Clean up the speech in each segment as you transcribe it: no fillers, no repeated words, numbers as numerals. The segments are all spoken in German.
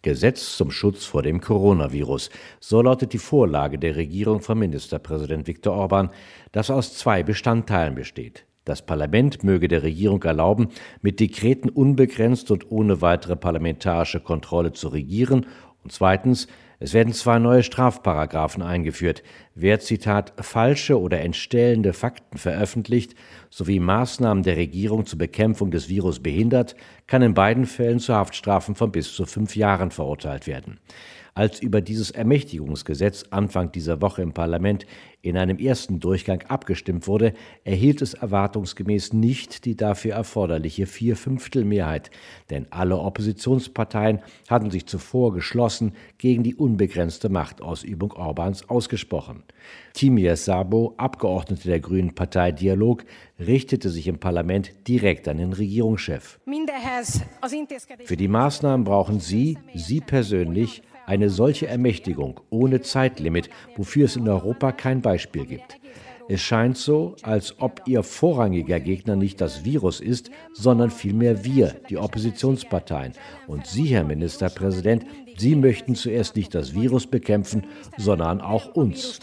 Gesetz zum Schutz vor dem Coronavirus. So lautet die Vorlage der Regierung von Ministerpräsident Viktor Orbán, das aus 2 Bestandteilen besteht. Das Parlament möge der Regierung erlauben, mit Dekreten unbegrenzt und ohne weitere parlamentarische Kontrolle zu regieren. Und zweitens, es werden 2 neue Strafparagraphen eingeführt. Wer, Zitat, falsche oder entstellende Fakten veröffentlicht, sowie Maßnahmen der Regierung zur Bekämpfung des Virus behindert, kann in beiden Fällen zu Haftstrafen von bis zu 5 Jahren verurteilt werden. Als über dieses Ermächtigungsgesetz Anfang dieser Woche im Parlament in einem ersten Durchgang abgestimmt wurde, erhielt es erwartungsgemäß nicht die dafür erforderliche 4/5 Mehrheit, denn alle Oppositionsparteien hatten sich zuvor geschlossen gegen die unbegrenzte Machtausübung Orbáns ausgesprochen. Timur Sabo, Abgeordnete der Grünen Partei Dialog, richtete sich im Parlament direkt an den Regierungschef. Für die Maßnahmen brauchen Sie persönlich, eine solche Ermächtigung ohne Zeitlimit, wofür es in Europa kein Beispiel gibt. Es scheint so, als ob Ihr vorrangiger Gegner nicht das Virus ist, sondern vielmehr wir, die Oppositionsparteien. Und Sie, Herr Ministerpräsident, Sie möchten zuerst nicht das Virus bekämpfen, sondern auch uns.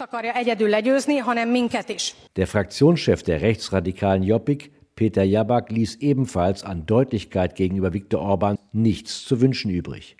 Der Fraktionschef der rechtsradikalen Jobbik, Péter Tabak, ließ ebenfalls an Deutlichkeit gegenüber Viktor Orbán nichts zu wünschen übrig.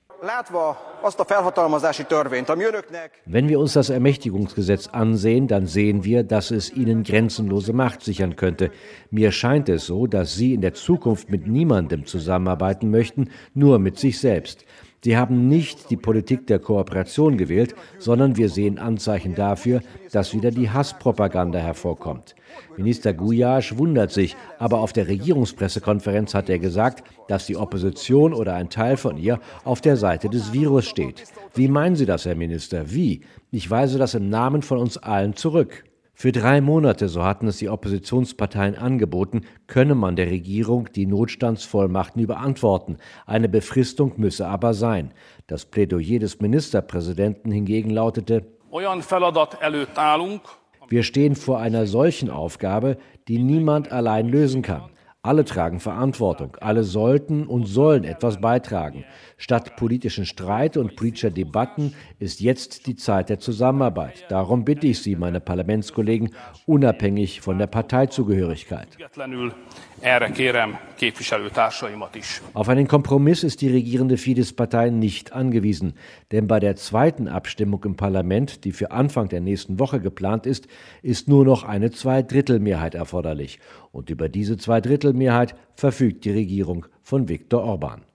Wenn wir uns das Ermächtigungsgesetz ansehen, dann sehen wir, dass es Ihnen grenzenlose Macht sichern könnte. Mir scheint es so, dass Sie in der Zukunft mit niemandem zusammenarbeiten möchten, nur mit sich selbst. Sie haben nicht die Politik der Kooperation gewählt, sondern wir sehen Anzeichen dafür, dass wieder die Hasspropaganda hervorkommt. Minister Gulyás wundert sich, aber auf der Regierungspressekonferenz hat er gesagt, dass die Opposition oder ein Teil von ihr auf der Seite des Virus steht. Wie meinen Sie das, Herr Minister? Wie? Ich weise das im Namen von uns allen zurück. Für 3 Monate, so hatten es die Oppositionsparteien angeboten, könne man der Regierung die Notstandsvollmachten überantworten. Eine Befristung müsse aber sein. Das Plädoyer des Ministerpräsidenten hingegen lautete: Wir stehen vor einer solchen Aufgabe, die niemand allein lösen kann. Alle tragen Verantwortung, alle sollten und sollen etwas beitragen. Statt politischen Streit und politischer Debatten ist jetzt die Zeit der Zusammenarbeit. Darum bitte ich Sie, meine Parlamentskollegen, unabhängig von der Parteizugehörigkeit. Auf einen Kompromiss ist die regierende Fidesz-Partei nicht angewiesen, denn bei der zweiten Abstimmung im Parlament, die für Anfang der nächsten Woche geplant ist, ist nur noch eine 2/3-Mehrheit erforderlich. Und über diese 2/3-Mehrheit verfügt die Regierung von Viktor Orbán.